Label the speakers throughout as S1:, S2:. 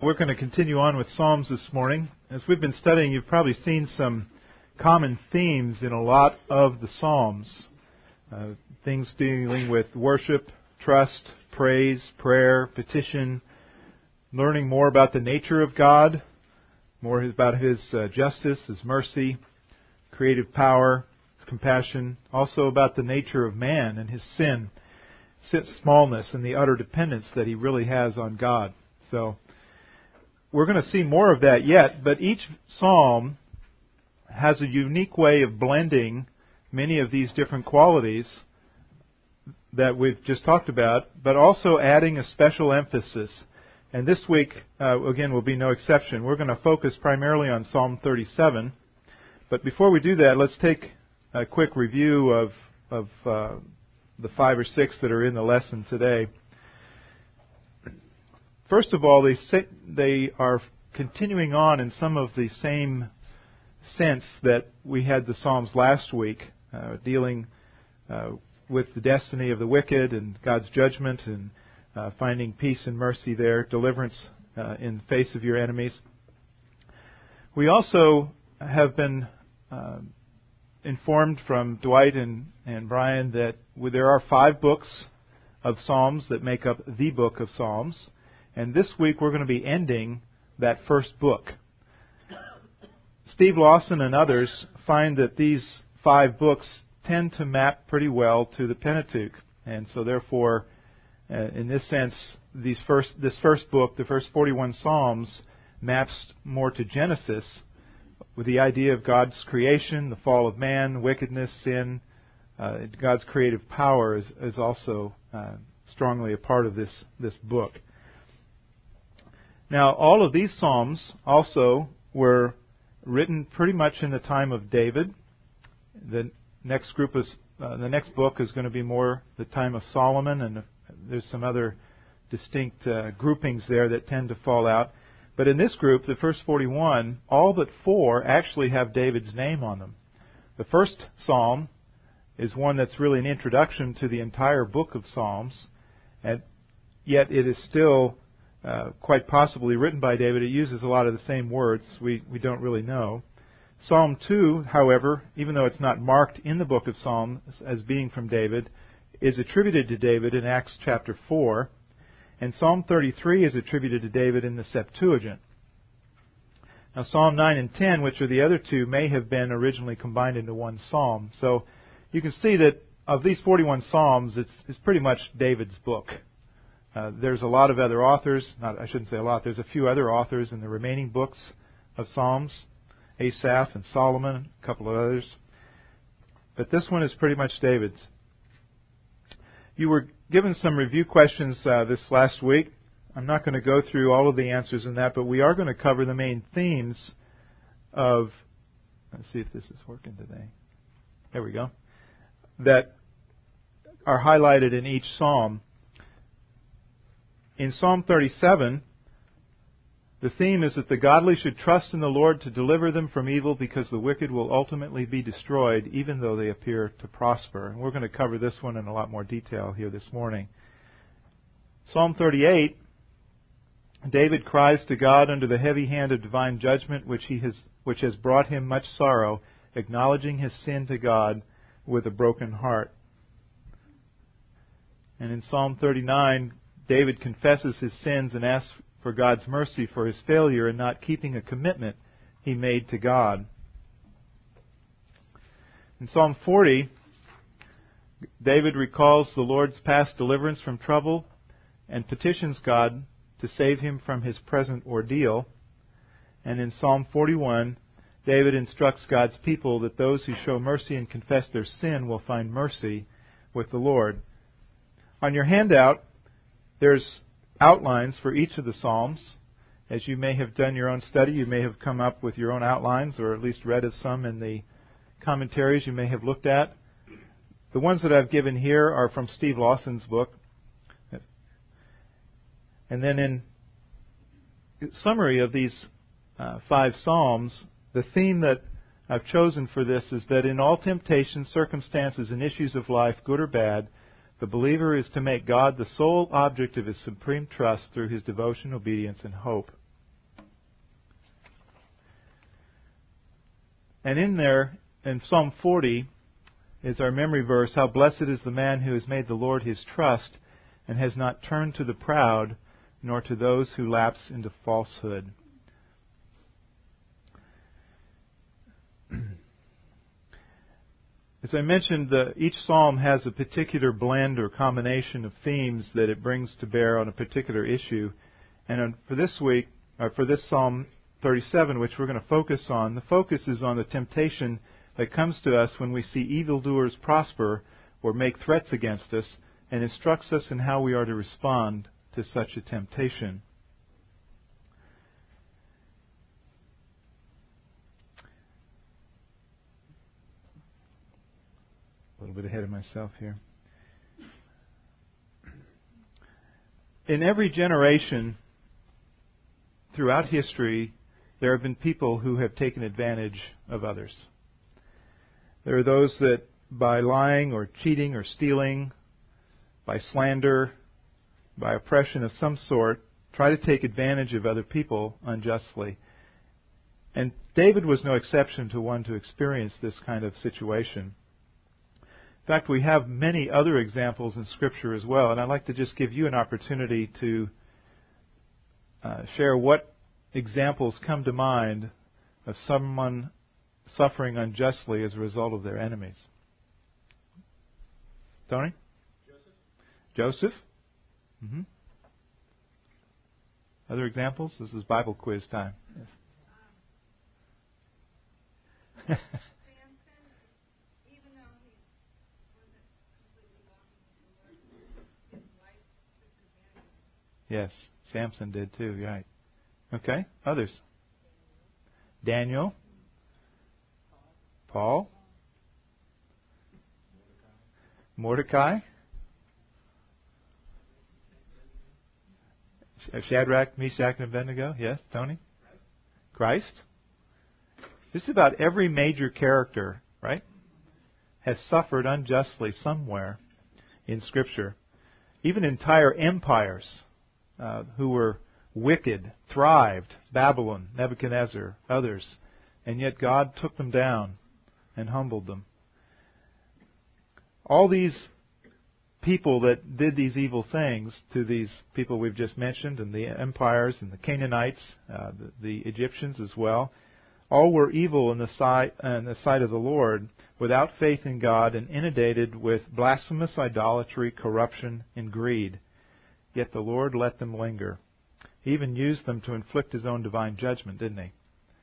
S1: We're going to continue on with Psalms this morning. As we've been studying, you've probably seen some common themes in a lot of the Psalms. Things dealing with worship, trust, praise, prayer, petition, learning more about the nature of God, more about His justice, His mercy, creative power, His compassion, also about the nature of man and his sin, smallness, and the utter dependence that he really has on God. So we're going to see more of that yet, but each psalm has a unique way of blending many of these different qualities that we've just talked about, but also adding a special emphasis. And this week, again, will be no exception. We're going to focus primarily on Psalm 37. But before we do that, let's take a quick review of the 5 or 6 that are in the lesson today. First of all, they are continuing on in some of the same sense that we had the Psalms last week, dealing with the destiny of the wicked and God's judgment and finding peace and mercy there, deliverance in the face of your enemies. We also have been informed from Dwight and Brian that there are 5 books of Psalms that make up the book of Psalms. And this week we're going to be ending that first book. Steve Lawson and others find that these 5 books tend to map pretty well to the Pentateuch. And so therefore, in this sense, this first book, the first 41 Psalms, maps more to Genesis, with the idea of God's creation, the fall of man, wickedness, sin. God's creative power is also strongly a part of this book. Now, all of these Psalms also were written pretty much in the time of David. The next book is going to be more the time of Solomon, and there's some other distinct groupings there that tend to fall out. But in this group, the first 41, all but 4 actually have David's name on them. The first psalm is one that's really an introduction to the entire book of Psalms, and yet it is still quite possibly written by David. It uses a lot of the same words. We don't really know. Psalm 2, however, even though it's not marked in the book of Psalms as being from David, is attributed to David in Acts chapter 4. And Psalm 33 is attributed to David in the Septuagint. Now Psalm 9 and 10, which are the other 2, may have been originally combined into one psalm. So you can see that of these 41 psalms, it's pretty much David's book. There's a lot of other authors. I shouldn't say a lot. There's a few other authors in the remaining books of Psalms. Asaph and Solomon, a couple of others. But this one is pretty much David's. You were given some review questions this last week. I'm not going to go through all of the answers in that, but we are going to cover the main themes of... Let's see if this is working today. There we go. That are highlighted in each psalm. In Psalm 37, the theme is that the godly should trust in the Lord to deliver them from evil, because the wicked will ultimately be destroyed, even though they appear to prosper. And we're going to cover this one in a lot more detail here this morning. Psalm 38, David cries to God under the heavy hand of divine judgment, which has brought him much sorrow, acknowledging his sin to God with a broken heart. And in Psalm 39, David confesses his sins and asks for God's mercy for his failure in not keeping a commitment he made to God. In Psalm 40, David recalls the Lord's past deliverance from trouble and petitions God to save him from his present ordeal. And in Psalm 41, David instructs God's people that those who show mercy and confess their sin will find mercy with the Lord. On your handout, there's outlines for each of the Psalms. As you may have done your own study, you may have come up with your own outlines, or at least read of some in the commentaries you may have looked at. The ones that I've given here are from Steve Lawson's book. And then in summary of these 5 Psalms, the theme that I've chosen for this is that in all temptations, circumstances, and issues of life, good or bad, the believer is to make God the sole object of his supreme trust through his devotion, obedience, and hope. And in there, in Psalm 40, is our memory verse, how blessed is the man who has made the Lord his trust and has not turned to the proud, nor to those who lapse into falsehood. As I mentioned, each psalm has a particular blend or combination of themes that it brings to bear on a particular issue. And for this week, or for this Psalm 37, which we're going to focus on, the focus is on the temptation that comes to us when we see evildoers prosper or make threats against us, and instructs us in how we are to respond to such a temptation. A little bit ahead of myself here. In every generation throughout history, there have been people who have taken advantage of others. There are those that by lying or cheating or stealing, by slander, by oppression of some sort, try to take advantage of other people unjustly. And David was no exception to one to experience this kind of situation. In fact, we have many other examples in Scripture as well, and I'd like to just give you an opportunity to share what examples come to mind of someone suffering unjustly as a result of their enemies. Tony? Joseph? Mm-hmm. Other examples? This is Bible quiz time. Yes. Yes, Samson did too, right. Okay, others. Daniel. Paul. Mordecai. Shadrach, Meshach, and Abednego. Yes, Tony. Christ. Just about every major character, right, has suffered unjustly somewhere in Scripture. Even entire empires who were wicked, thrived, Babylon, Nebuchadnezzar, others, and yet God took them down and humbled them. All these people that did these evil things to these people we've just mentioned, and the empires and the Canaanites, the Egyptians as well, all were evil in the sight of the Lord, without faith in God and inundated with blasphemous idolatry, corruption, and greed. Yet the Lord let them linger. He even used them to inflict His own divine judgment, didn't He?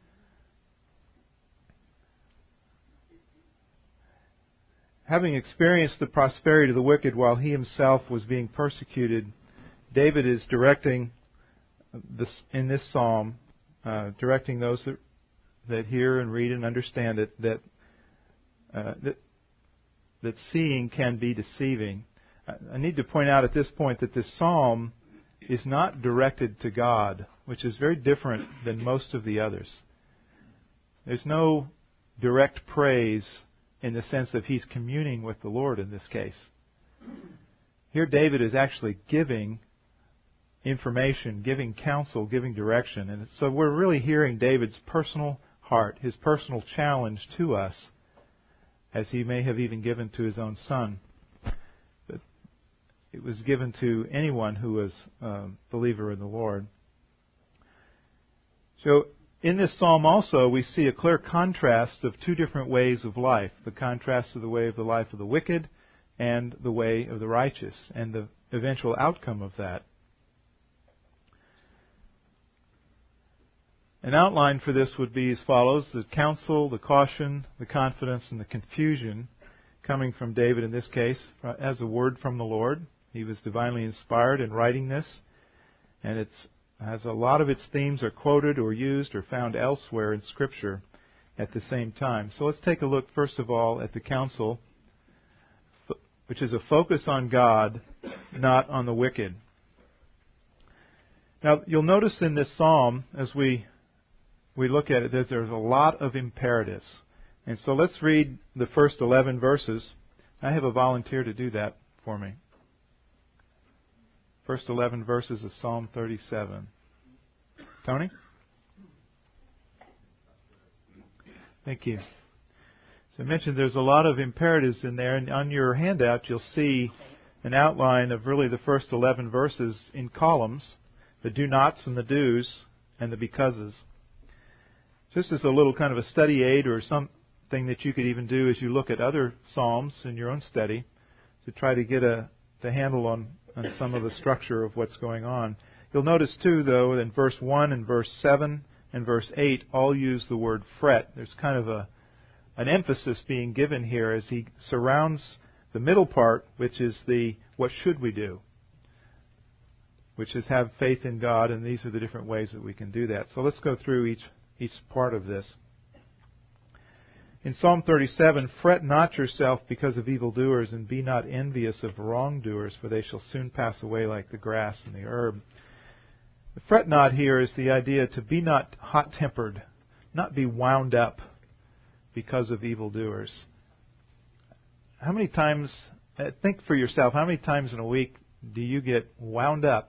S1: Having experienced the prosperity of the wicked while he himself was being persecuted, David is directing this in this psalm, directing those that hear and read and understand it, that seeing can be deceiving. I need to point out at this point that this psalm is not directed to God, which is very different than most of the others. There's no direct praise in the sense of he's communing with the Lord in this case. Here David is actually giving information, giving counsel, giving direction. And so we're really hearing David's personal heart, his personal challenge to us, as he may have even given to his own son. But it was given to anyone who was a believer in the Lord. So in this psalm also we see a clear contrast of two different ways of life. The contrast of the way of the life of the wicked and the way of the righteous, and the eventual outcome of that. An outline for this would be as follows: the counsel, the caution, the confidence, and the confusion coming from David in this case as a word from the Lord. He was divinely inspired in writing this, and it has a lot of its themes are quoted or used or found elsewhere in Scripture at the same time. So let's take a look first of all at the counsel, which is a focus on God, not on the wicked. Now you'll notice in this psalm, as we look at it, that there's a lot of imperatives. And so let's read the first 11 verses. I have a volunteer to do that for me. First 11 verses of Psalm 37. Tony? Thank you. So I mentioned there's a lot of imperatives in there, and on your handout you'll see an outline of really the first 11 verses in columns, the do-nots and the do's and the becauses. Just as a little kind of a study aid or something that you could even do as you look at other psalms in your own study to try to get the handle on some of the structure of what's going on. You'll notice too, though, in verse 1 and verse 7 and verse 8 all use the word fret. There's kind of an emphasis being given here as he surrounds the middle part, which is the what should we do, which is have faith in God, and these are the different ways that we can do that. So let's go through each part of this. In Psalm 37, fret not yourself because of evildoers, and be not envious of wrongdoers, for they shall soon pass away like the grass and the herb. The fret not here is the idea to be not hot-tempered, not be wound up because of evildoers. How many times, think for yourself, how many times in a week do you get wound up?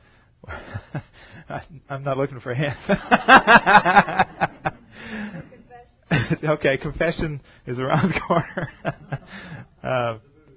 S1: I'm not looking for hands. Okay, confession is around the corner.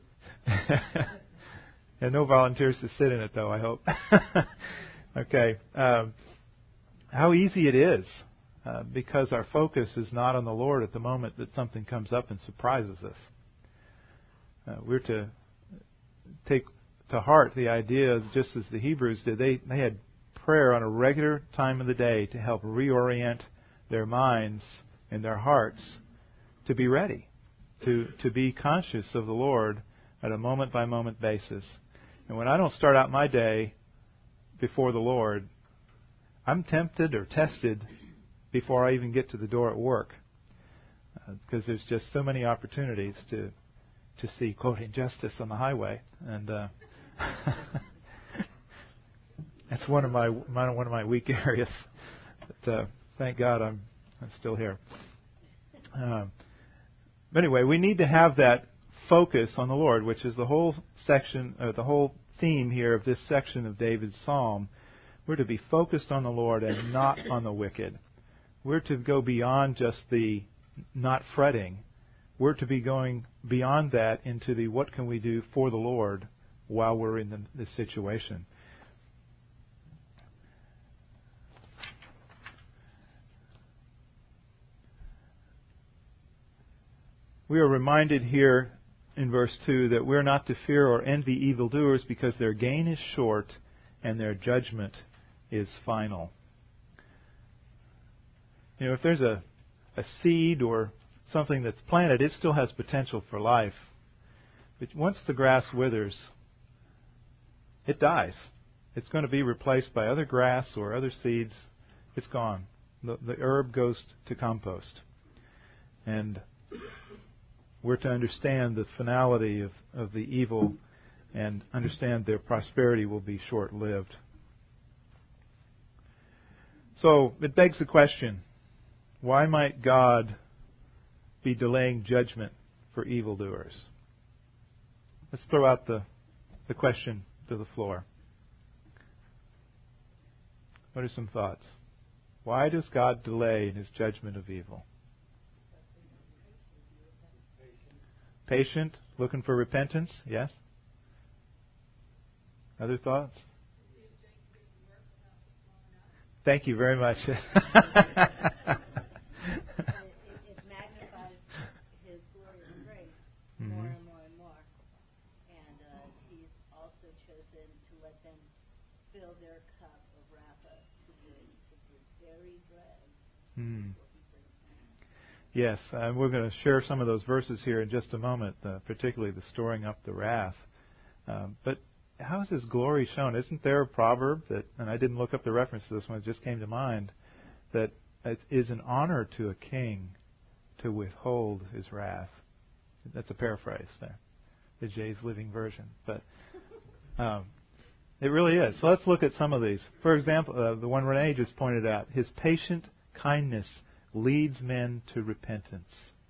S1: And no volunteers to sit in it, though, I hope. Okay. How easy it is, because our focus is not on the Lord at the moment that something comes up and surprises us. We're to take to heart the idea, just as the Hebrews did. They had prayer on a regular time of the day to help reorient their minds and their hearts to be ready, to be conscious of the Lord at a moment-by-moment basis. And when I don't start out my day before the Lord, I'm tempted or tested before I even get to the door at work, because there's just so many opportunities to see, quote, injustice on the highway, and that's one of my weak areas. But thank God I'm still here. But anyway, we need to have that focus on the Lord, which is the whole section, the whole theme here of this section of David's psalm. We're to be focused on the Lord and not on the wicked. We're to go beyond just the not fretting. We're to be going beyond that into the what can we do for the Lord while we're in this situation. We are reminded here in verse 2 that we're not to fear or envy evildoers because their gain is short and their judgment is final. You know, if there's a seed or something that's planted, it still has potential for life. But once the grass withers, it dies. It's going to be replaced by other grass or other seeds. It's gone. The herb goes to compost. And we're to understand the finality of the evil and understand their prosperity will be short-lived. So it begs the question, why might God be delaying judgment for evildoers? Let's throw out the question to the floor. What are some thoughts? Why does God delay in His judgment of evil? Patient, looking for repentance, yes? Other thoughts? Thank you very much.
S2: It magnifies His glory and grace more and more and more. And He's also chosen to let them fill their cup of wrath up to the very dregs.
S1: Yes, we're going to share some of those verses here in just a moment, particularly the storing up the wrath. But how is His glory shown? Isn't there a proverb that, and I didn't look up the reference to this one, it just came to mind, that it is an honor to a king to withhold his wrath. That's a paraphrase there, the Jay's Living Version. But it really is. So let's look at some of these. For example, the one Renee just pointed out, His patient kindness leads men to repentance.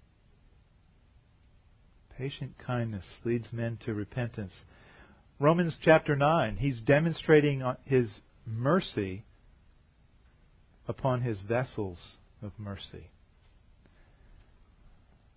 S1: Patient kindness leads men to repentance. Romans chapter 9, He's demonstrating His mercy upon His vessels of mercy.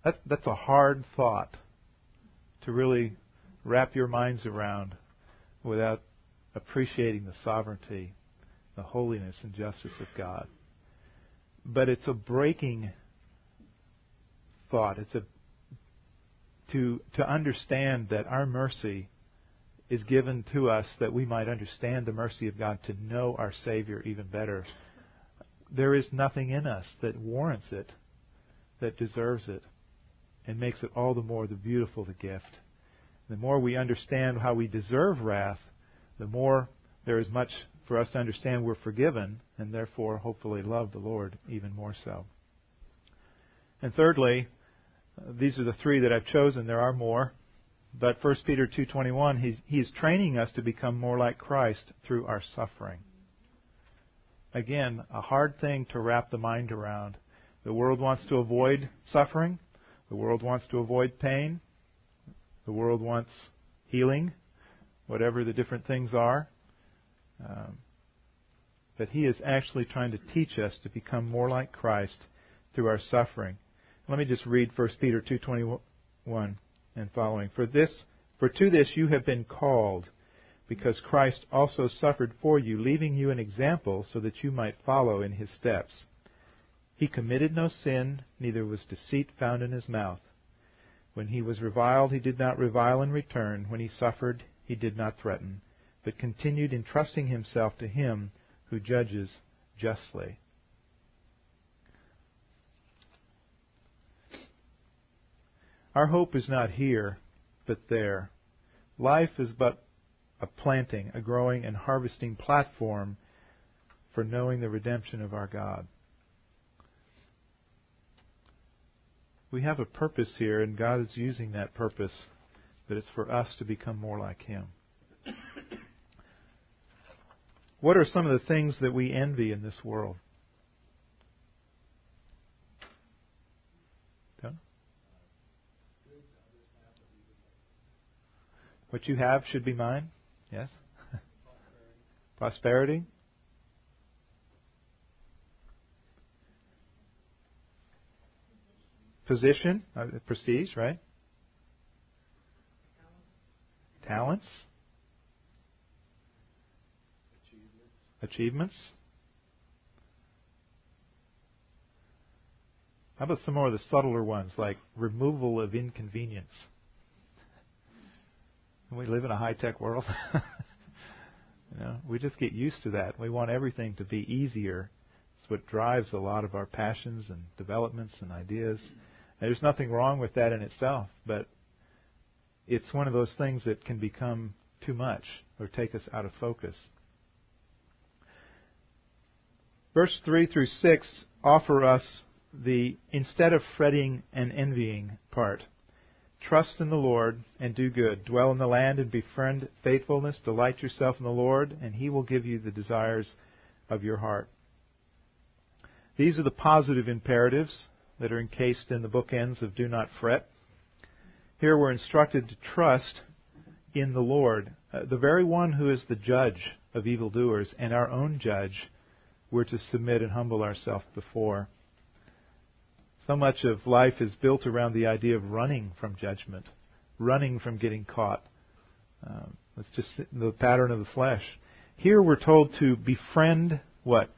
S1: That's a hard thought to really wrap your minds around without appreciating the sovereignty, the holiness and justice of God. But it's a breaking thought. It's to understand that our mercy is given to us that we might understand the mercy of God, to know our Savior even better. There is nothing in us that warrants it, that deserves it, and makes it all the more the beautiful the gift. The more we understand how we deserve wrath, the more there is much for us to understand we're forgiven, and therefore hopefully love the Lord even more so. And thirdly, these are the three that I've chosen. There are more. But 1 Peter 2:21, he's training us to become more like Christ through our suffering. Again, a hard thing to wrap the mind around. The world wants to avoid suffering. The world wants to avoid pain. The world wants healing, whatever the different things are. But he is actually trying to teach us to become more like Christ through our suffering. Let me just read 1 Peter 2:21 and following. For to this you have been called, because Christ also suffered for you, leaving you an example so that you might follow in his steps. He committed no sin, neither was deceit found in his mouth. When he was reviled, he did not revile in return. When he suffered, he did not threaten, but continued entrusting himself to him who judges justly. Our hope is not here, but there. Life is but a planting, a growing and harvesting platform for knowing the redemption of our God. We have a purpose here, and God is using that purpose, but it's for us to become more like him. What are some of the things that we envy in this world? What you have should be mine? Yes? Prosperity? Position? Prestige, right? Talents? Achievements? How about some more of the subtler ones, like removal of inconvenience? We live in a high-tech world. We just get used to that. We want everything to be easier. It's what drives a lot of our passions and developments and ideas. And there's nothing wrong with that in itself, but it's one of those things that can become too much or take us out of focus. Verse 3 through 6 offer us the instead of fretting and envying part. Trust in the Lord and do good. Dwell in the land and befriend faithfulness. Delight yourself in the Lord, and he will give you the desires of your heart. These are the positive imperatives that are encased in the bookends of do not fret. Here we're instructed to trust in the Lord, the very one who is the judge of evildoers and our own judge. We're to submit and humble ourselves before. So much of life is built around the idea of running from judgment, running from getting caught. It's just the pattern of the flesh. Here we're told to befriend what?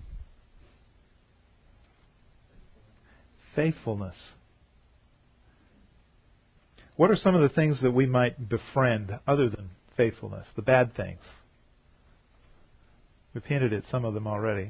S1: Faithfulness. What are some of the things that we might befriend other than faithfulness, the bad things? We've hinted at some of them already.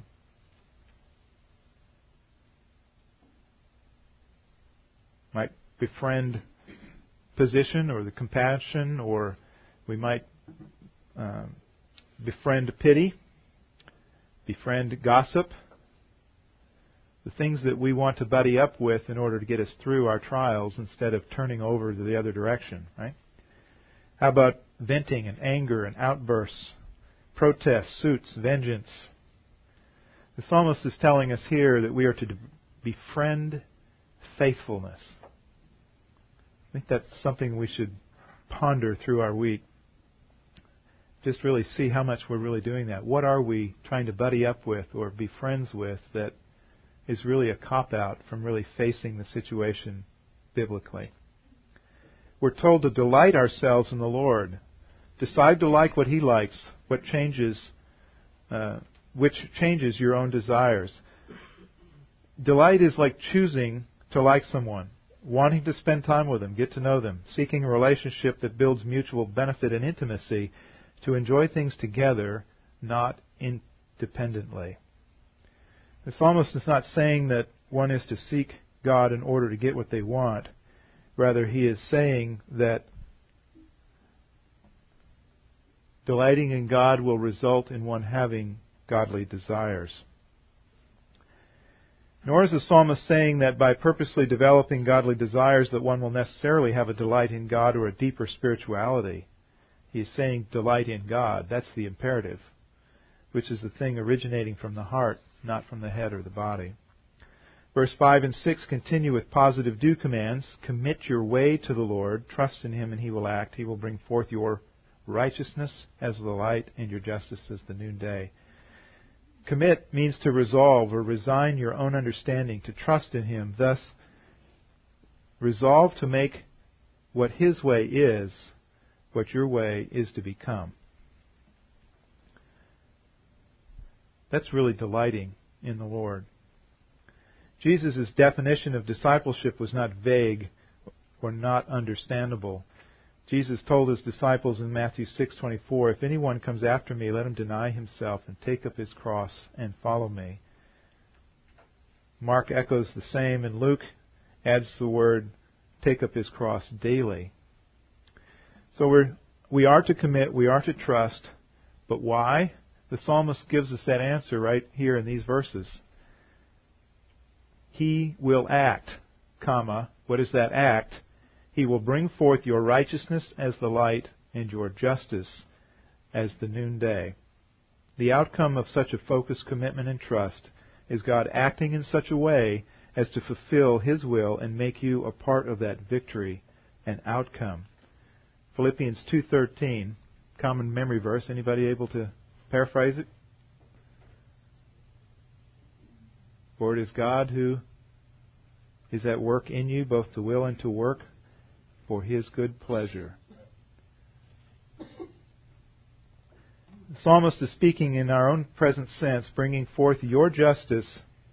S1: Might befriend position or the compassion, or we might befriend pity, befriend gossip, the things that we want to buddy up with in order to get us through our trials instead of turning over to the other direction, right? How about venting and anger and outbursts, protests, suits, vengeance? The psalmist is telling us here that we are to befriend faithfulness. I think that's something we should ponder through our week. Just really see how much we're really doing that. What are we trying to buddy up with or be friends with that is really a cop-out from really facing the situation biblically. We're told to delight ourselves in the Lord. Decide to like what He likes, which changes your own desires. Delight is like choosing to like someone, wanting to spend time with them, get to know them, seeking a relationship that builds mutual benefit and intimacy, to enjoy things together, not independently. The psalmist is not saying that one is to seek God in order to get what they want. Rather, he is saying that delighting in God will result in one having godly desires. Nor is the psalmist saying that by purposely developing godly desires that one will necessarily have a delight in God or a deeper spirituality. He is saying delight in God. That's the imperative, which is the thing originating from the heart, not from the head or the body. Verse 5 and 6 continue with positive do commands. Commit your way to the Lord. Trust in Him and He will act. He will bring forth your righteousness as the light and your justice as the noonday. Commit means to resolve or resign your own understanding, to trust in Him. Thus, resolve to make what His way is, what your way is to become. That's really delighting in the Lord. Jesus' definition of discipleship was not vague or not understandable. Jesus told His disciples in Matthew 6:24, "If anyone comes after me, let him deny himself and take up his cross and follow me." Mark echoes the same, and Luke adds the word, take up his cross daily. So we are to commit, we are to trust, but why? The psalmist gives us that answer right here in these verses. He will act, comma, what is that act? He will bring forth your righteousness as the light and your justice as the noonday. The outcome of such a focused commitment and trust is God acting in such a way as to fulfill His will and make you a part of that victory and outcome. Philippians 2:13, common memory verse. Anybody able to paraphrase it? For it is God who is at work in you, both to will and to work for His good pleasure. The psalmist is speaking in our own present sense, bringing forth your justice,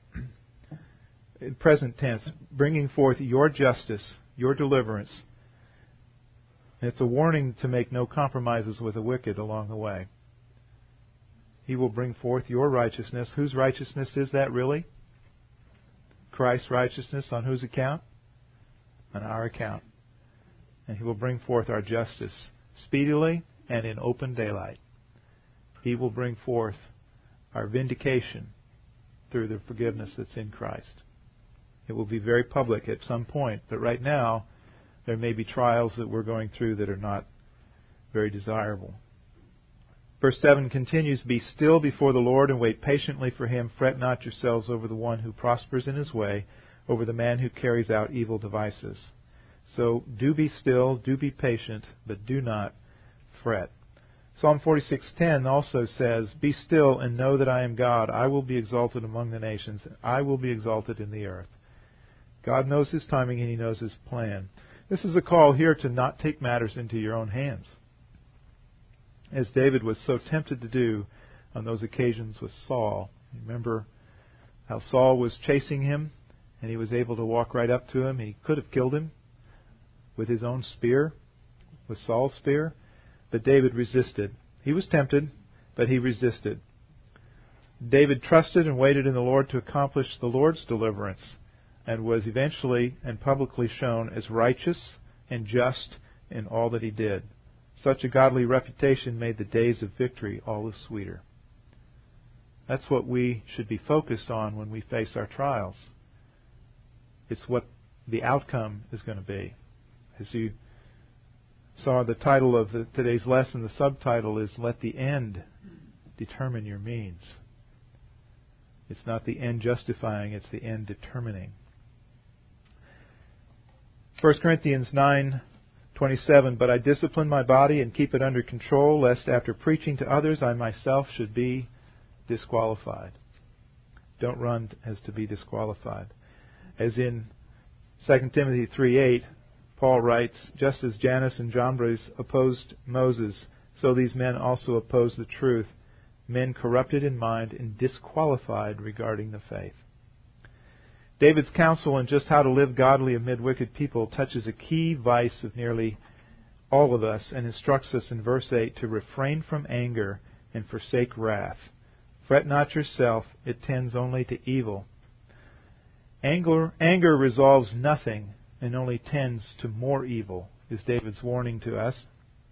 S1: in present tense, bringing forth your justice, your deliverance. And it's a warning to make no compromises with the wicked along the way. He will bring forth your righteousness. Whose righteousness is that really? Christ's righteousness. On whose account? On our account. And He will bring forth our justice speedily and in open daylight. He will bring forth our vindication through the forgiveness that's in Christ. It will be very public at some point, but right now there may be trials that we're going through that are not very desirable. Verse 7 continues, "Be still before the Lord and wait patiently for Him. Fret not yourselves over the one who prospers in his way, over the man who carries out evil devices." So do be still, do be patient, but do not fret. Psalm 46:10 also says, "Be still and know that I am God. I will be exalted among the nations. I will be exalted in the earth." God knows His timing and He knows His plan. This is a call here to not take matters into your own hands, as David was so tempted to do on those occasions with Saul. Remember how Saul was chasing him and he was able to walk right up to him. He could have killed him with his own spear, with Saul's spear, but David resisted. He was tempted, but he resisted. David trusted and waited in the Lord to accomplish the Lord's deliverance, and was eventually and publicly shown as righteous and just in all that he did. Such a godly reputation made the days of victory all the sweeter. That's what we should be focused on when we face our trials. It's what the outcome is going to be. As you saw, the title of today's lesson, the subtitle is, "Let the End Determine Your Means." It's not the end justifying, it's the end determining. 1 Corinthians 9:27, "But I discipline my body and keep it under control, lest after preaching to others I myself should be disqualified." Don't run as to be disqualified. As in 2 Timothy 3:8, Paul writes, "Just as Jannes and Jambres opposed Moses, so these men also oppose the truth, men corrupted in mind and disqualified regarding the faith." David's counsel on just how to live godly amid wicked people touches a key vice of nearly all of us and instructs us in verse 8 to refrain from anger and forsake wrath. Fret not yourself, it tends only to evil. Anger resolves nothing and only tends to more evil, is David's warning to us.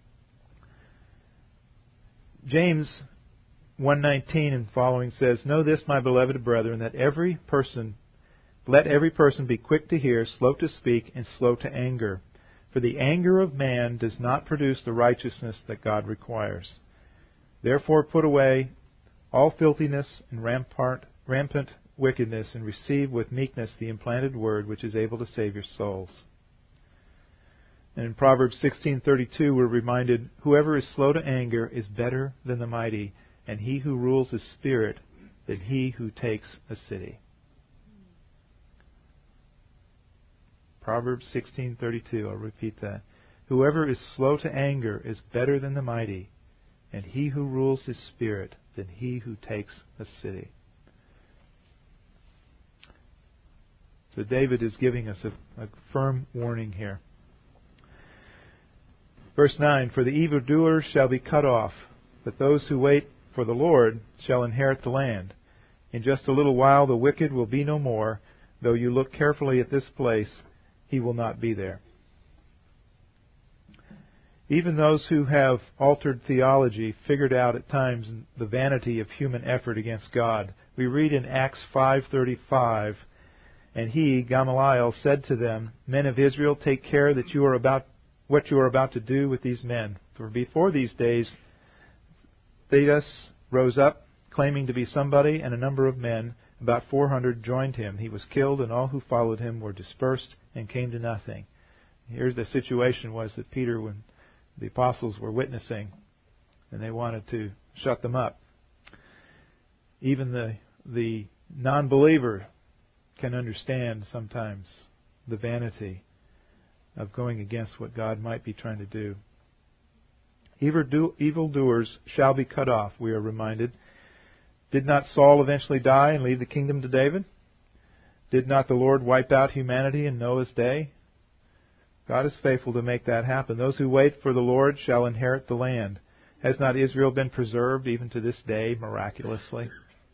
S1: James 1:19 and following says, "Know this, my beloved brethren, that let every person be quick to hear, slow to speak, and slow to anger. For the anger of man does not produce the righteousness that God requires. Therefore put away all filthiness and rampant wickedness, and receive with meekness the implanted word which is able to save your souls." And in Proverbs 16:32 we're reminded, "Whoever is slow to anger is better than the mighty, and he who rules his spirit than he who takes a city." Proverbs 16:32, I'll repeat that. "Whoever is slow to anger is better than the mighty, and he who rules his spirit than he who takes a city." So David is giving us a firm warning here. Verse 9, "For the evildoers shall be cut off, but those who wait for the Lord shall inherit the land. In just a little while the wicked will be no more. Though you look carefully at this place, he will not be there." Even those who have altered theology figured out at times the vanity of human effort against God. We read in Acts 5:35, "And he, Gamaliel, said to them, 'Men of Israel, take care that what you are about to do with these men. For before these days, Theudas rose up, claiming to be somebody, and a number of men, about 400, joined him. He was killed, and all who followed him were dispersed and came to nothing.'" Here's the situation was that Peter, when the apostles were witnessing, and they wanted to shut them up. Even the non-believer can understand sometimes the vanity of going against what God might be trying to do. Evildoers shall be cut off, we are reminded. Did not Saul eventually die and leave the kingdom to David? Did not the Lord wipe out humanity in Noah's day? God is faithful to make that happen. Those who wait for the Lord shall inherit the land. Has not Israel been preserved even to this day miraculously?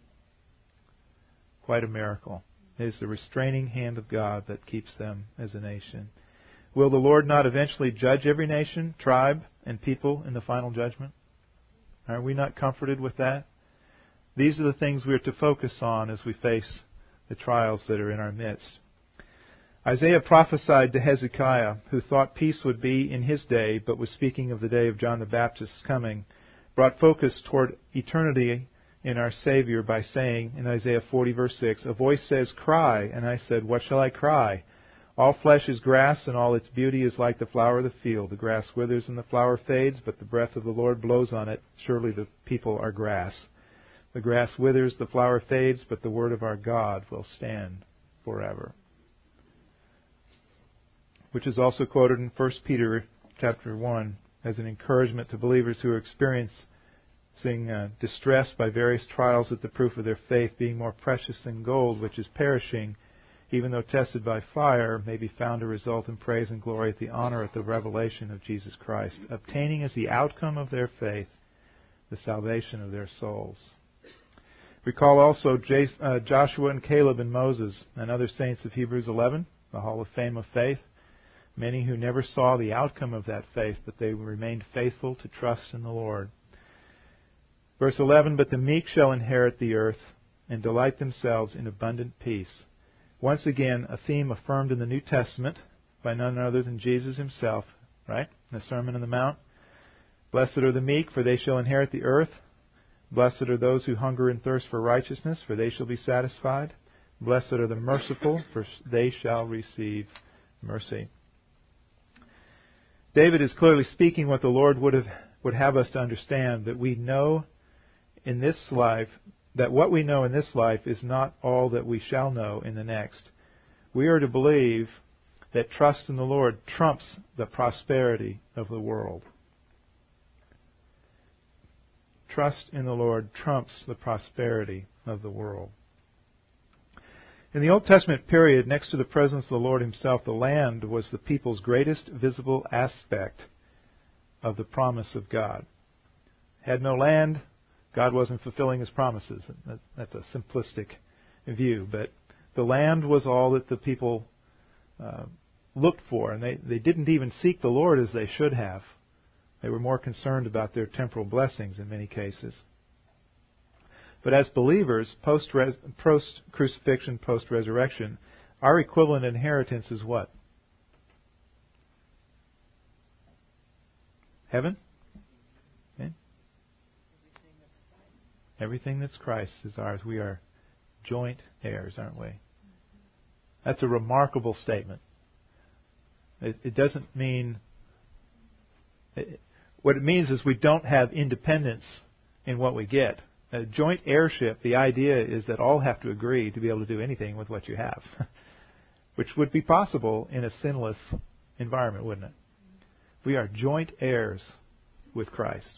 S1: Quite a miracle. It is the restraining hand of God that keeps them as a nation. Will the Lord not eventually judge every nation, tribe, and people in the final judgment? Are we not comforted with that? These are the things we are to focus on as we face the trials that are in our midst. Isaiah prophesied to Hezekiah, who thought peace would be in his day, but was speaking of the day of John the Baptist's coming, brought focus toward eternity in our Savior by saying in Isaiah 40, verse 6, "A voice says, 'Cry,' and I said, 'What shall I cry?' All flesh is grass, and all its beauty is like the flower of the field. The grass withers and the flower fades, but the breath of the Lord blows on it. Surely the people are grass. The grass withers, the flower fades, but the word of our God will stand forever." Which is also quoted in 1 Peter chapter 1 as an encouragement to believers who are experiencing distress by various trials at the proof of their faith, being more precious than gold, which is perishing, even though tested by fire, may be found to result in praise and glory at the honor at the revelation of Jesus Christ, obtaining as the outcome of their faith the salvation of their souls. Recall also Joshua and Caleb and Moses and other saints of Hebrews 11, the Hall of Fame of Faith, many who never saw the outcome of that faith, but they remained faithful to trust in the Lord. Verse 11, "But the meek shall inherit the earth and delight themselves in abundant peace." Once again, a theme affirmed in the New Testament by none other than Jesus himself, right? In the Sermon on the Mount. "Blessed are the meek, for they shall inherit the earth. Blessed are those who hunger and thirst for righteousness, for they shall be satisfied. Blessed are the merciful, for they shall receive mercy." David is clearly speaking what the Lord would have us to understand, that we know in this life, that what we know in this life is not all that we shall know in the next. We are to believe that trust in the Lord trumps the prosperity of the world. Trust in the Lord trumps the prosperity of the world. In the Old Testament period, next to the presence of the Lord Himself, the land was the people's greatest visible aspect of the promise of God. Had no land, God wasn't fulfilling His promises. That's a simplistic view, but the land was all that the people looked for, and they didn't even seek the Lord as they should have. They were more concerned about their temporal blessings in many cases. But as believers, post-crucifixion, post-resurrection, our equivalent inheritance is what? Heaven? Okay. Everything that's Christ is ours. We are joint heirs, aren't we? That's a remarkable statement. It doesn't mean... What it means is we don't have independence in what we get. A joint heirship, the idea is that all have to agree to be able to do anything with what you have, which would be possible in a sinless environment, wouldn't it? We are joint heirs with Christ.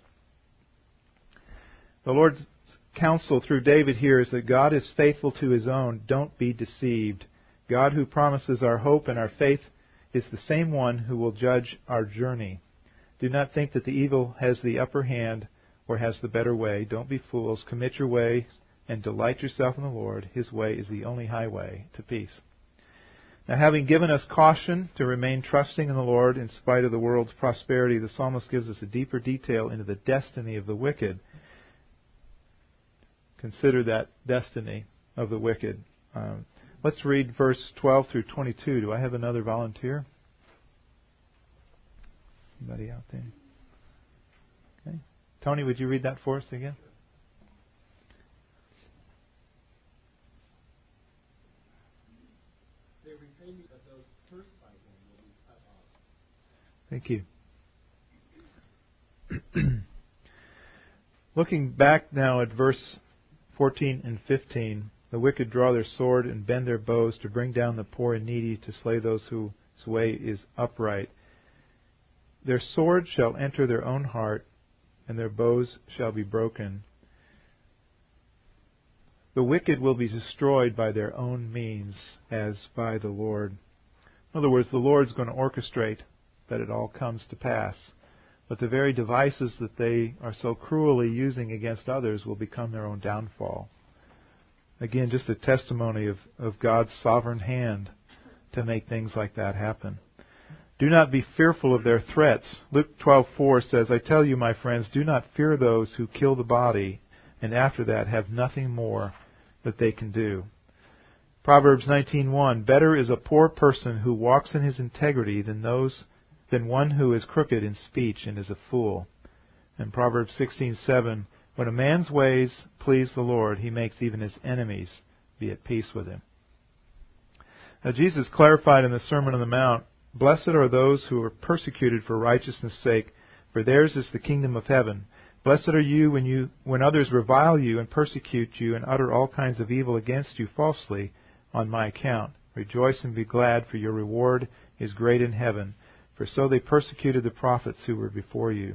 S1: The Lord's counsel through David here is that God is faithful to His own. Don't be deceived. God who promises our hope and our faith is the same one who will judge our journey. Do not think that the evil has the upper hand or has the better way. Don't be fools. Commit your way and delight yourself in the Lord. His way is the only highway to peace. Now, having given us caution to remain trusting in the Lord in spite of the world's prosperity, the psalmist gives us a deeper detail into the destiny of the wicked. Consider that destiny of the wicked. Let's read verse 12 through 22. Do I have another volunteer? Anybody out there? Okay. Tony, would you read that for us again?
S3: They repay me, but those cursed by Him will be cut off.
S1: Thank you. Looking back now at verse 14 and 15, the wicked draw their sword and bend their bows to bring down the poor and needy, to slay those whose way is upright. Their sword shall enter their own heart, and their bows shall be broken. The wicked will be destroyed by their own means, as by the Lord. In other words, the Lord's going to orchestrate that it all comes to pass. But the very devices that they are so cruelly using against others will become their own downfall. Again, just a testimony of God's sovereign hand to make things like that happen. Do not be fearful of their threats. Luke 12:4 says, I tell you, my friends, do not fear those who kill the body, and after that have nothing more that they can do. Proverbs 19:1, better is a poor person who walks in his integrity than one who is crooked in speech and is a fool. And Proverbs 16:7, when a man's ways please the Lord, He makes even his enemies be at peace with him. Now, Jesus clarified in the Sermon on the Mount, blessed are those who are persecuted for righteousness' sake, for theirs is the kingdom of heaven. Blessed are you when others revile you and persecute you and utter all kinds of evil against you falsely on my account. Rejoice and be glad, for your reward is great in heaven. For so they persecuted the prophets who were before you.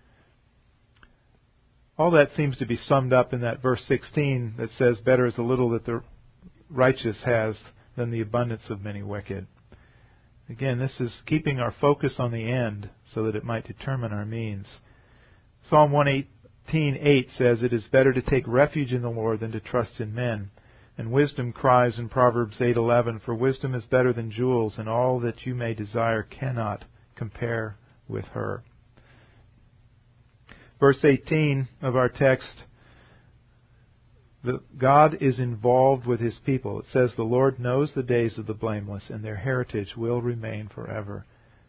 S1: All that seems to be summed up in that verse 16 that says, better is the little that the righteous has than the abundance of many wicked. Again, this is keeping our focus on the end so that it might determine our means. Psalm 118:8 says, it is better to take refuge in the Lord than to trust in men. And wisdom cries in Proverbs 8:11, for wisdom is better than jewels, and all that you may desire cannot compare with her. Verse 18 of our text, God is involved with His people. It says, the Lord knows the days of the blameless, and their heritage will remain forever.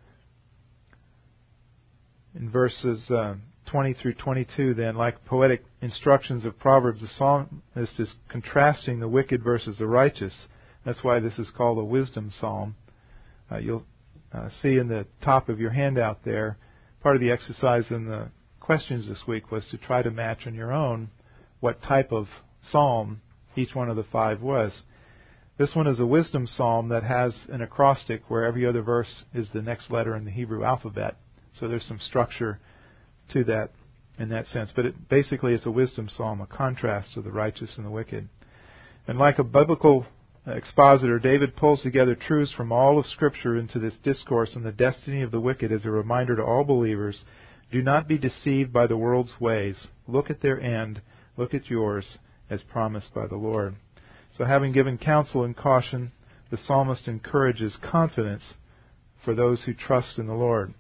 S1: In verses 20 through 22, then, like poetic instructions of Proverbs, the psalmist is contrasting the wicked versus the righteous. That's why this is called a wisdom psalm. You'll see in the top of your handout there, part of the exercise in the questions this week was to try to match on your own what type of psalm each one of the five was. This one is a wisdom psalm that has an acrostic where every other verse is the next letter in the Hebrew alphabet. So there's some structure to that in that sense. But basically it's a wisdom psalm, a contrast to the righteous and the wicked. And like a biblical expositor, David pulls together truths from all of Scripture into this discourse on the destiny of the wicked as a reminder to all believers, do not be deceived by the world's ways. Look at their end. Look at yours, as promised by the Lord. So having given counsel and caution, the psalmist encourages confidence for those who trust in the Lord.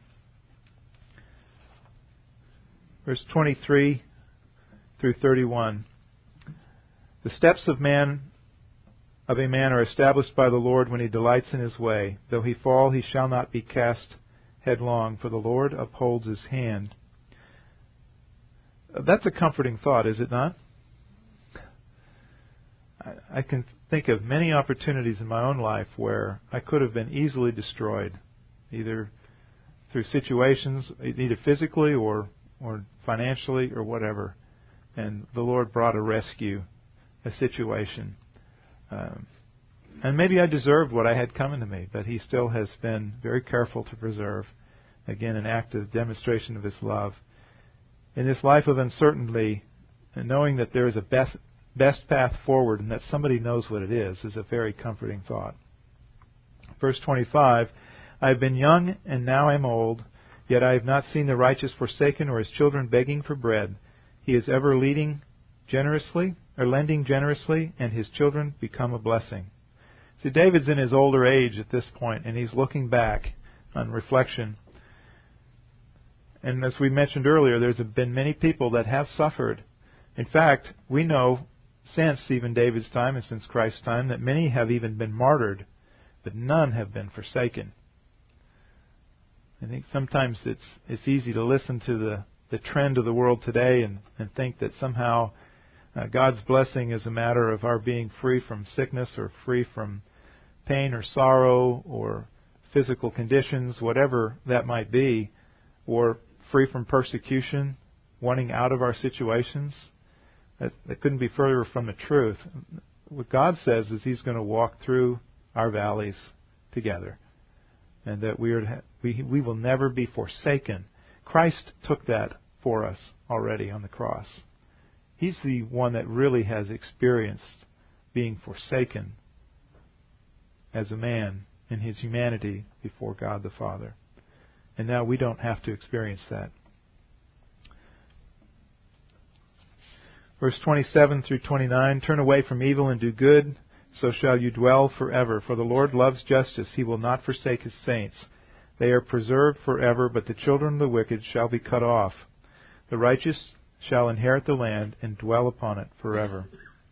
S1: Verse 23 through 31. The steps of a man are established by the Lord when he delights in his way. Though he fall, he shall not be cast headlong, for the Lord upholds his hand. That's a comforting thought, is it not? I can think of many opportunities in my own life where I could have been easily destroyed, either through situations, either physically or financially or whatever. And the Lord brought a rescue, a situation. And maybe I deserved what I had coming to me, but He still has been very careful to preserve. Again, an active demonstration of His love. In this life of uncertainty, and knowing that there is a best path forward and that somebody knows what it is a very comforting thought. Verse 25, I have been young and now I am old, yet I have not seen the righteous forsaken or his children begging for bread. He is ever lending generously, and his children become a blessing. See, David's in his older age at this point, and he's looking back on reflection. And as we mentioned earlier, there's been many people that have suffered. In fact, we know since even David's time and since Christ's time that many have even been martyred, but none have been forsaken. I think sometimes it's easy to listen to the trend of the world today and think that somehow God's blessing is a matter of our being free from sickness or free from pain or sorrow or physical conditions, whatever that might be, or free from persecution, wanting out of our situations. That couldn't be further from the truth. What God says is He's going to walk through our valleys together, and that we will never be forsaken. Christ took that for us already on the cross. He's the one that really has experienced being forsaken as a man in His humanity before God the Father. And now we don't have to experience that. Verse 27 through 29, turn away from evil and do good, so shall you dwell forever. For the Lord loves justice. He will not forsake His saints. They are preserved forever, but the children of the wicked shall be cut off. The righteous shall inherit the land and dwell upon it forever.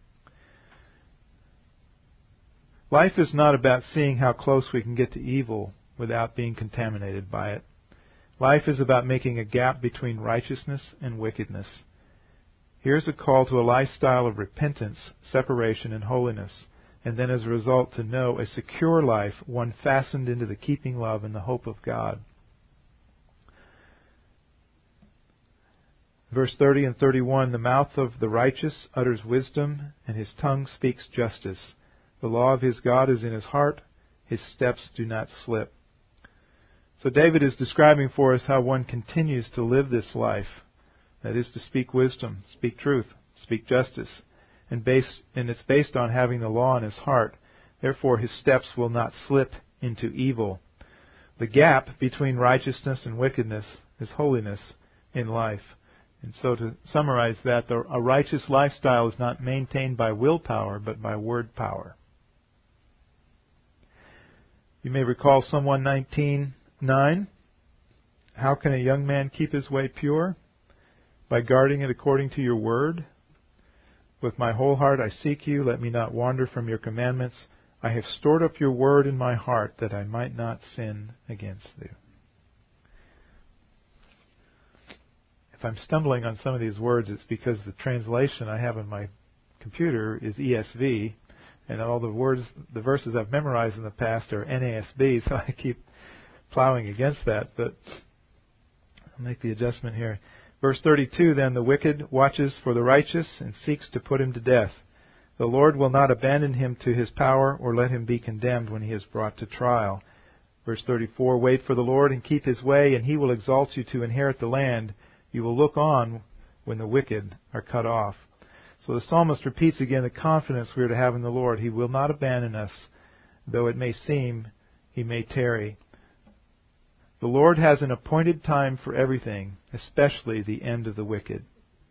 S1: Life is not about seeing how close we can get to evil without being contaminated by it. Life is about making a gap between righteousness and wickedness. Here's a call to a lifestyle of repentance, separation, and holiness, and then as a result to know a secure life, one fastened into the keeping love and the hope of God. Verse 30 and 31, the mouth of the righteous utters wisdom, and his tongue speaks justice. The law of his God is in his heart, his steps do not slip. So David is describing for us how one continues to live this life. That is to speak wisdom, speak truth, speak justice. And it's based on having the law in his heart. Therefore his steps will not slip into evil. The gap between righteousness and wickedness is holiness in life. And so to summarize that, a righteous lifestyle is not maintained by willpower, but by word power. You may recall Psalm 119:9. How can a young man keep his way pure? By guarding it according to your word. With my whole heart I seek you. Let me not wander from your commandments. I have stored up your word in my heart that I might not sin against you. If I'm stumbling on some of these words, it's because the translation I have on my computer is ESV, and all the verses I've memorized in the past are NASB, so I keep plowing against that, but I'll make the adjustment here. Verse 32, then the wicked watches for the righteous and seeks to put him to death. The Lord will not abandon him to his power or let him be condemned when he is brought to trial. Verse 34, wait for the Lord and keep his way, and he will exalt you to inherit the land. You will look on when the wicked are cut off. So the psalmist repeats again the confidence we are to have in the Lord. He will not abandon us, though it may seem he may tarry. The Lord has an appointed time for everything, especially the end of the wicked.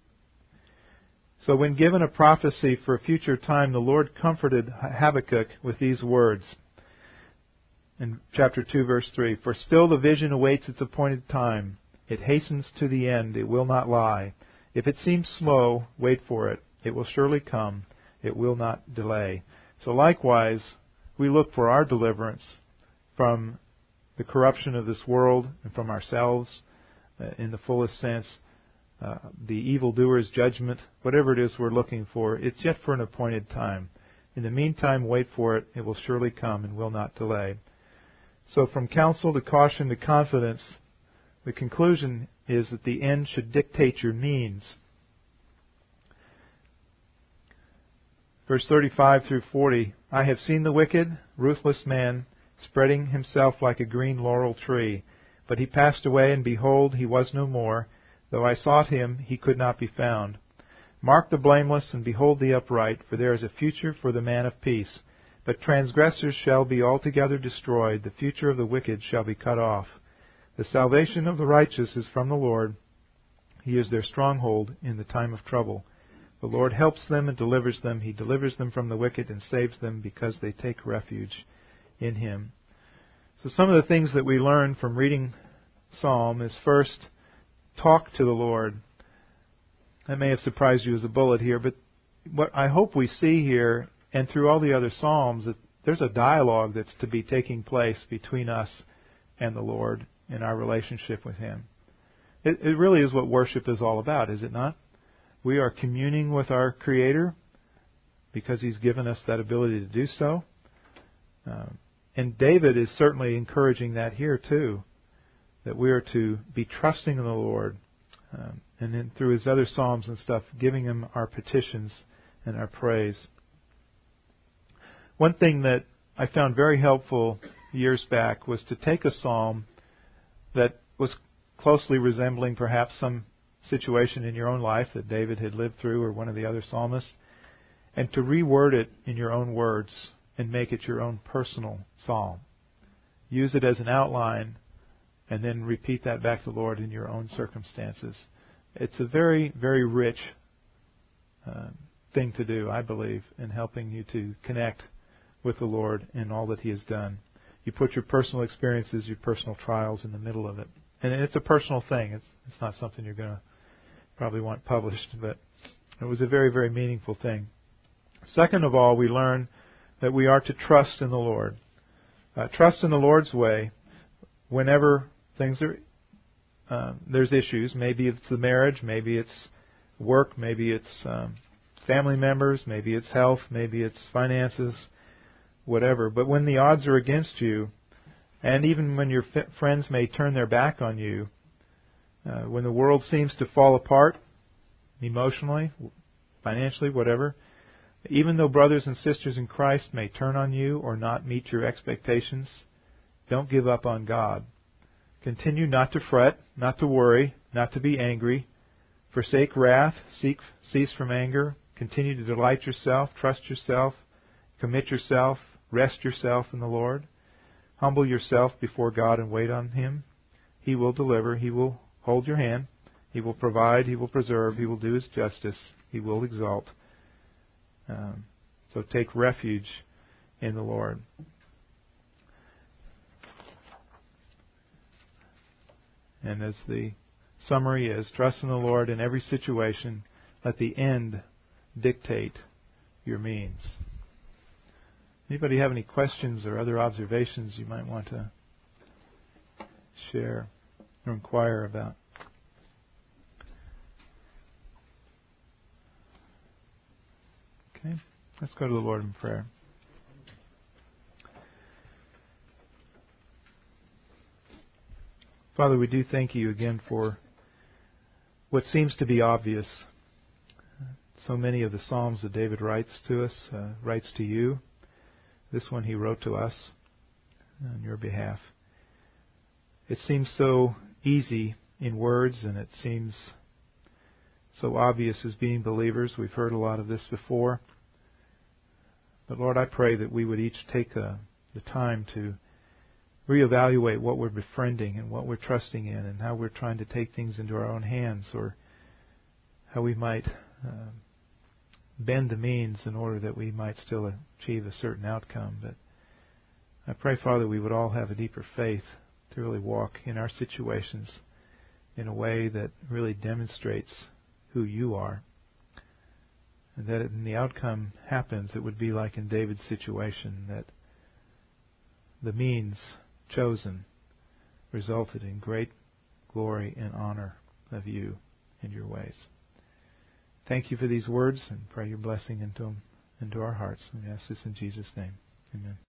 S1: So when given a prophecy for a future time, the Lord comforted Habakkuk with these words. In chapter 2, verse 3, for still the vision awaits its appointed time. It hastens to the end. It will not lie. If it seems slow, wait for it. It will surely come. It will not delay. So likewise, we look for our deliverance from the corruption of this world and from ourselves in the fullest sense. The evildoer's judgment, whatever it is we're looking for, it's yet for an appointed time. In the meantime, wait for it. It will surely come and will not delay. So from counsel to caution to confidence, the conclusion is that the end should dictate your means. Verse 35 through 40, I have seen the wicked, ruthless man, spreading himself like a green laurel tree. But he passed away, and behold, he was no more. Though I sought him, he could not be found. Mark the blameless, and behold the upright, for there is a future for the man of peace. But transgressors shall be altogether destroyed. The future of the wicked shall be cut off. The salvation of the righteous is from the Lord. He is their stronghold in the time of trouble. The Lord helps them and delivers them. He delivers them from the wicked and saves them because they take refuge in Him. So some of the things that we learn from reading Psalm is first, talk to the Lord. That may have surprised you as a bullet here, but what I hope we see here and through all the other Psalms, that there's a dialogue that's to be taking place between us and the Lord in our relationship with Him. It really is what worship is all about, is it not? We are communing with our Creator because He's given us that ability to do so. And David is certainly encouraging that here too, that we are to be trusting in the Lord, and then through his other Psalms and stuff, giving Him our petitions and our praise. One thing that I found very helpful years back was to take a Psalm that was closely resembling perhaps some situation in your own life that David had lived through or one of the other psalmists, and to reword it in your own words and make it your own personal psalm. Use it as an outline and then repeat that back to the Lord in your own circumstances. It's a very, very rich thing to do, I believe, in helping you to connect with the Lord in all that He has done. You put your personal experiences, your personal trials in the middle of it. And it's a personal thing. It's not something you're going to probably want published, but it was a very, very meaningful thing. Second of all, we learn that we are to trust in the Lord. Trust in the Lord's way whenever things are, there's issues. Maybe it's the marriage, maybe it's work, maybe it's family members, maybe it's health, maybe it's finances, whatever. But when the odds are against you, and even when your friends may turn their back on you, when the world seems to fall apart emotionally, financially, whatever, even though brothers and sisters in Christ may turn on you or not meet your expectations, don't give up on God. Continue not to fret, not to worry, not to be angry. Forsake wrath, cease from anger. Continue to delight yourself, trust yourself, commit yourself, rest yourself in the Lord. Humble yourself before God and wait on Him. He will deliver. He will hold your hand. He will provide. He will preserve. He will do His justice. He will exalt. So take refuge in the Lord. And as the summary is, trust in the Lord in every situation. Let the end dictate your means. Anybody have any questions or other observations you might want to share or inquire about? Okay, let's go to the Lord in prayer. Father, we do thank You again for what seems to be obvious. so many of the Psalms that David writes to us, writes to you. This one he wrote to us on your behalf. It seems so easy in words, and it seems so obvious as being believers. We've heard a lot of this before. But Lord, I pray that we would each take the time to reevaluate what we're befriending and what we're trusting in and how we're trying to take things into our own hands, or how we might bend the means in order that we might still achieve a certain outcome. But I pray, Father, we would all have a deeper faith to really walk in our situations in a way that really demonstrates who you are. And that when the outcome happens, it would be like in David's situation, that the means chosen resulted in great glory and honor of you and your ways. Thank you for these words, and pray your blessing into our hearts. We ask this in Jesus' name. Amen.